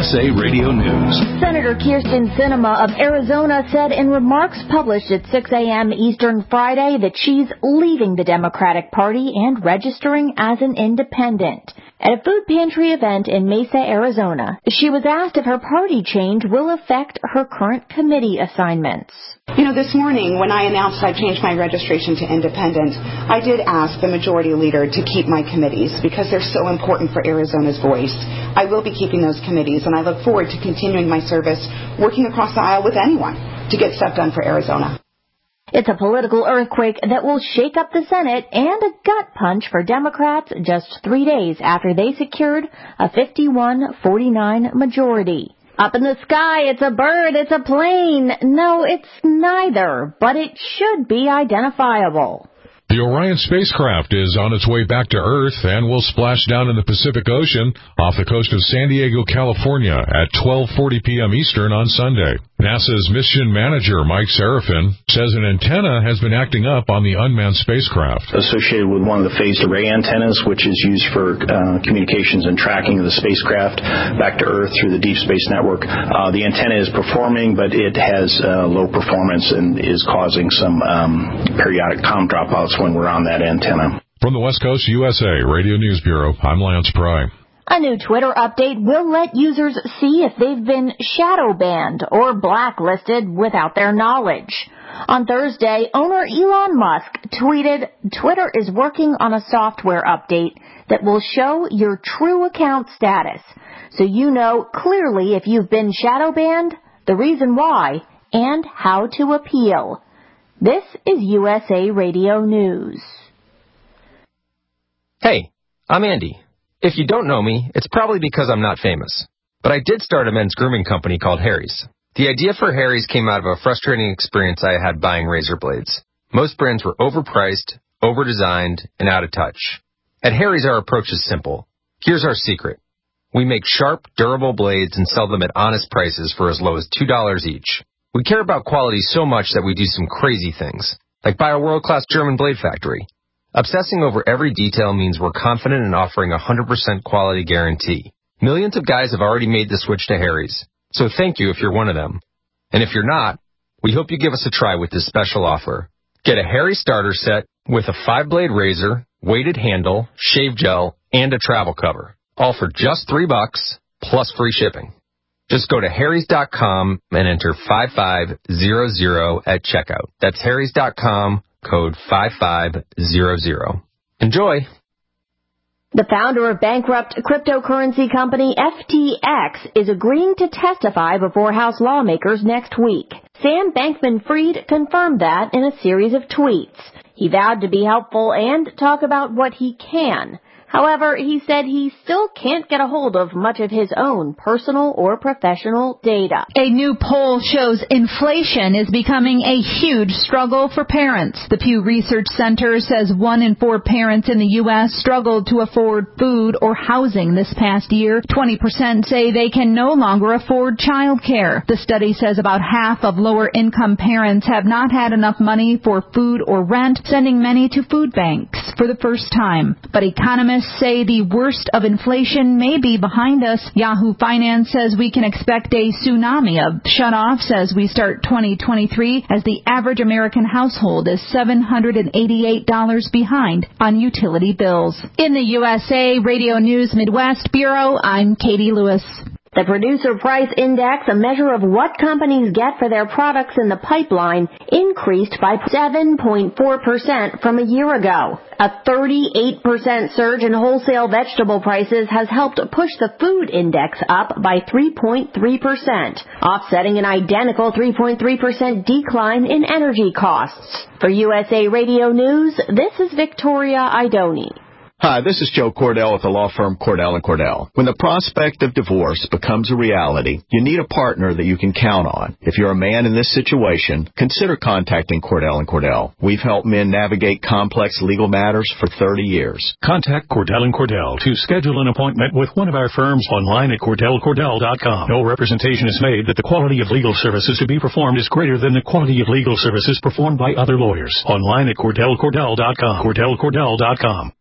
USA Radio News. Senator Kyrsten Sinema of Arizona said in remarks published at 6 a.m. Eastern Friday that she's leaving the Democratic Party and registering as an independent. At a food pantry event in Mesa, Arizona, she was asked if her party change will affect her current committee assignments. This morning when I announced I changed my registration to independent, I did ask the majority leader to keep my committees because they're so important for Arizona's voice. I will be keeping those committees, and I look forward to continuing my service working across the aisle with anyone to get stuff done for Arizona. It's a political earthquake that will shake up the Senate and a gut punch for Democrats just 3 days after they secured a 51-49 majority. Up in the sky, it's a bird, it's a plane. No, it's neither, but it should be identifiable. The Orion spacecraft is on its way back to Earth and will splash down in the Pacific Ocean off the coast of San Diego, California at 12:40 p.m. Eastern on Sunday. NASA's mission manager, Mike Serafin, says an antenna has been acting up on the unmanned spacecraft. Associated with one of the phased array antennas, which is used for communications and tracking of the spacecraft back to Earth through the Deep Space Network. The antenna is performing, but it has low performance and is causing some periodic comm dropouts when we're on that antenna. From the West Coast USA Radio News Bureau, I'm Lance Pry. A new Twitter update will let users see if they've been shadow banned or blacklisted without their knowledge. On Thursday, owner Elon Musk tweeted, "Twitter is working on a software update that will show your true account status, so you know clearly if you've been shadow banned, the reason why, and how to appeal." This is USA Radio News. Hey, I'm Andy. If you don't know me, it's probably because I'm not famous. But I did start a men's grooming company called Harry's. The idea for Harry's came out of a frustrating experience I had buying razor blades. Most brands were overpriced, overdesigned, and out of touch. At Harry's, our approach is simple. Here's our secret. We make sharp, durable blades and sell them at honest prices for as low as $2 each. We care about quality so much that we do some crazy things, like buy a world-class German blade factory. Obsessing over every detail means we're confident in offering a 100% quality guarantee. Millions of guys have already made the switch to Harry's, so thank you if you're one of them. And if you're not, we hope you give us a try with this special offer. Get a Harry's starter set with a 5-blade razor, weighted handle, shave gel, and a travel cover, all for just $3 plus free shipping. Just go to harrys.com and enter 5500 at checkout. That's harrys.com. Code 5500. Enjoy! The founder of bankrupt cryptocurrency company FTX is agreeing to testify before House lawmakers next week. Sam Bankman-Fried confirmed that in a series of tweets. He vowed to be helpful and talk about what he can. However, he said he still can't get a hold of much of his own personal or professional data. A new poll shows inflation is becoming a huge struggle for parents. The Pew Research Center says 1 in 4 parents in the U.S. struggled to afford food or housing this past year. 20% say they can no longer afford child care. The study says about half of lower-income parents have not had enough money for food or rent, sending many to food banks for the first time. But economists say the worst of inflation may be behind us. Yahoo Finance says we can expect a tsunami of shutoffs as we start 2023, as the average American household is $788 behind on utility bills. In the USA Radio News Midwest Bureau, I'm Katie Lewis. The Producer Price Index, a measure of what companies get for their products in the pipeline, increased by 7.4% from a year ago. A 38% surge in wholesale vegetable prices has helped push the food index up by 3.3%, offsetting an identical 3.3% decline in energy costs. For USA Radio News, this is Victoria Idoni. Hi, this is Joe Cordell with the law firm Cordell & Cordell. When the prospect of divorce becomes a reality, you need a partner that you can count on. If you're a man in this situation, consider contacting Cordell & Cordell. We've helped men navigate complex legal matters for 30 years. Contact Cordell & Cordell to schedule an appointment with one of our firms online at CordellCordell.com. No representation is made that the quality of legal services to be performed is greater than the quality of legal services performed by other lawyers. Online at CordellCordell.com. CordellCordell.com.